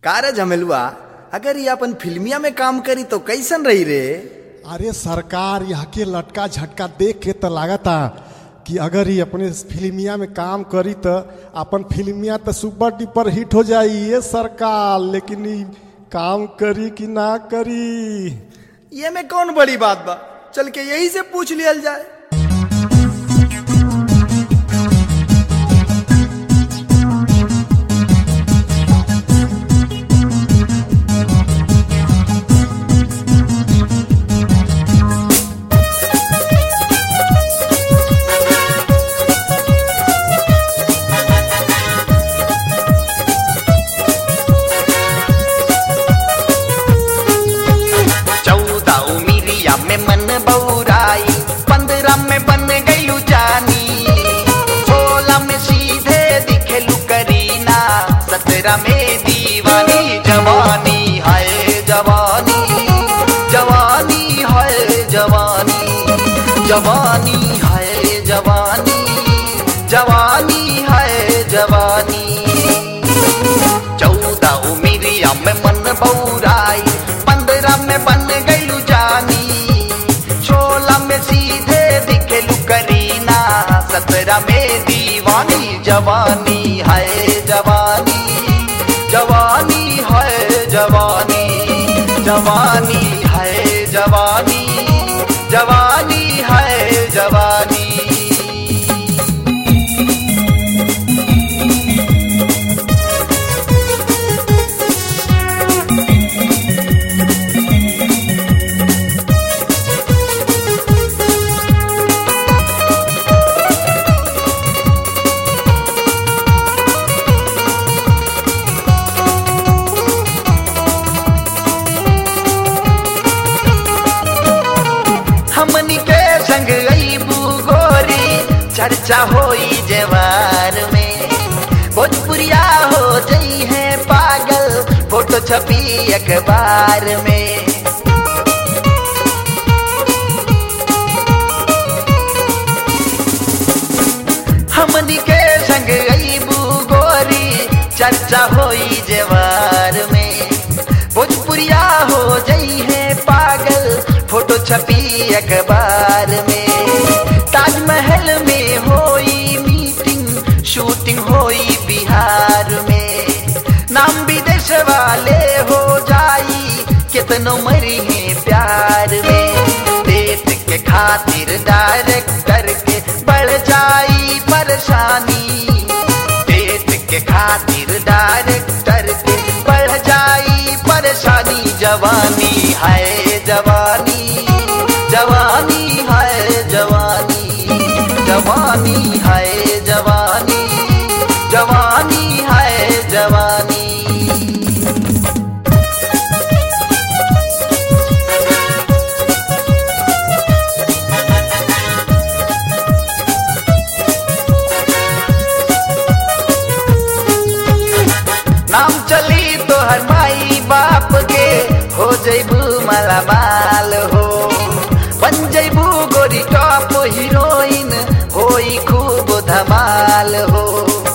का रे झमेलुआ, अगर ये अपन फिल्मिया में काम करी तो कैसन रही रे? अरे सरकार यहाँ के लटका झटका देख के तो लागता कि अगर ये अपने फिल्मिया में काम करी तो अपन फिल्मिया तो सुपर डुपर हिट हो जाई ये सरकार, लेकिन ये काम करी कि ना करी ये में कौन बड़ी बात बा, चल के यही से पूछ लिया जाए। में दीवानी जवानी है जवानी, जवानी है जवानी, जवानी है जवानी, जवानी है जवानी। 14 उमिरिया में मन बौराई, 15 में बन गईलू जानी, 16 में सीधे दिखेलू करीना, 17 में दीवानी जवानी है जवानी, जवानी है जवानी, जवानी है जवानी, जवानी है जवानी। हमनी के संग अईबू गोरी, चर्चा होई जवार में, भोजपुरिया हो जई है पागल, फोटो छपी अखबार में। हमनी के संग अईबू गोरी, चर्चा होई जवार में, भोजपुरिया हो जई है पागल, फोटो छपी अखबार में। ताजमहल में होई मीटिंग, शूटिंग होई बिहार में, नाम विदेश वाले हो जाई, कितनो मरी है प्यार में। पेट के खातिर डायरेक्टर के बढ़ जाई परेशानी, पेट के खातिर डायरेक्टर के बढ़ जाई परेशानी। जवानी है जवानी, जवानी है जवानी, जवानी है जवानी, जवानी है जवानी। नाम चली तो हर माई बाप के, हो जैबू मालामाल हो, बन जैबू गोरी टॉप हीरोइन, होई खूब धमाल हो।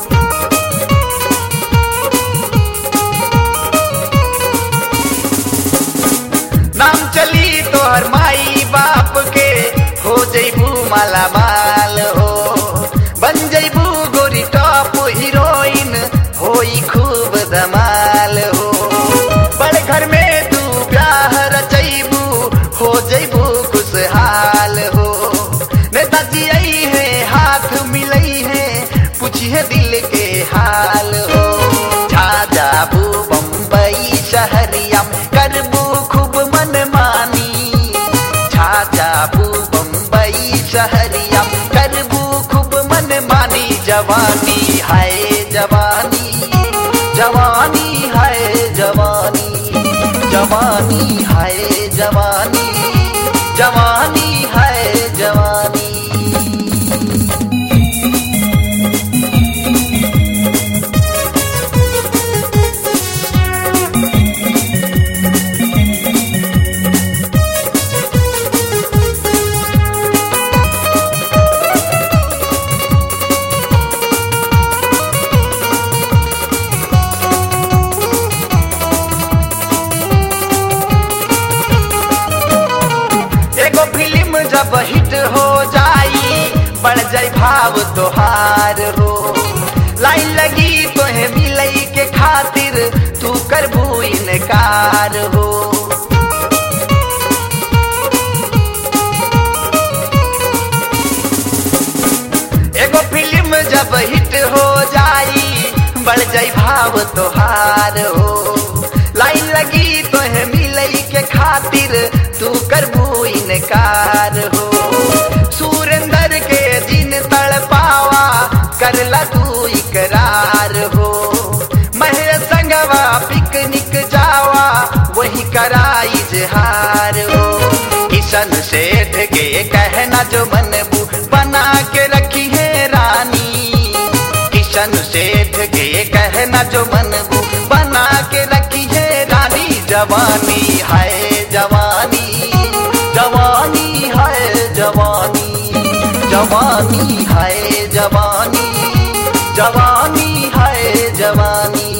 नाम चली तो हर माई बाप के, हो जैबू मालामाल हो, बन जैबू गोरी टॉप हीरोइन, होई खूब धमाल हो। बड़े घर में तू ब्याह रचैबू, हो जैबू खुशहाल हो। नेताजी आई है हाथ मिलई है, पूछिए दिल के हाल हो। छा जाबू बम्बई शहरिया, करबू खूब मनमानी, छा जाबू बम्बई शहरिया, करबू भाव तोहार हो। लाइन लगी तोहे मिलई के खातिर तू करबू इनकार हो। एगो फिल्म जब हिट हो जाई बढ़ जाई भाव तोहार हो। लाइन लगी तोहे मिलई के खातिर तू करबू इनकार हो। सुरेंद्र के जिन तड़पावा करला तू इकरार हो। महेश संगवा पिकनिक जावा वही कराई इजहार हो। किशन सेठ के कहना जो मनबू बना के रखी है रानी। किशन सेठ के कहना जो मनबू बना के रखी है रानी। जवानी है जवानी, जवानी है जवानी, जवानी है जवानी, जवानी है जवानी।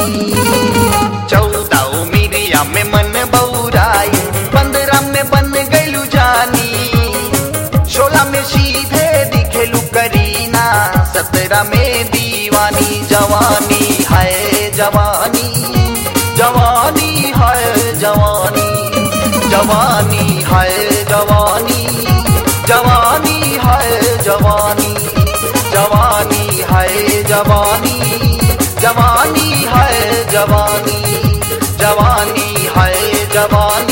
14 उमिरिया में मन बौराई, 15 में बन गईलू जानी। 16 में सीधे दिखेलू करीना, 17 में दीवानी। जवानी है जवानी, जवानी है जवानी, जवानी है जवानी, जवानी है जवानी, जवानी है जवानी, जवानी है जवानी, जवानी है जवानी।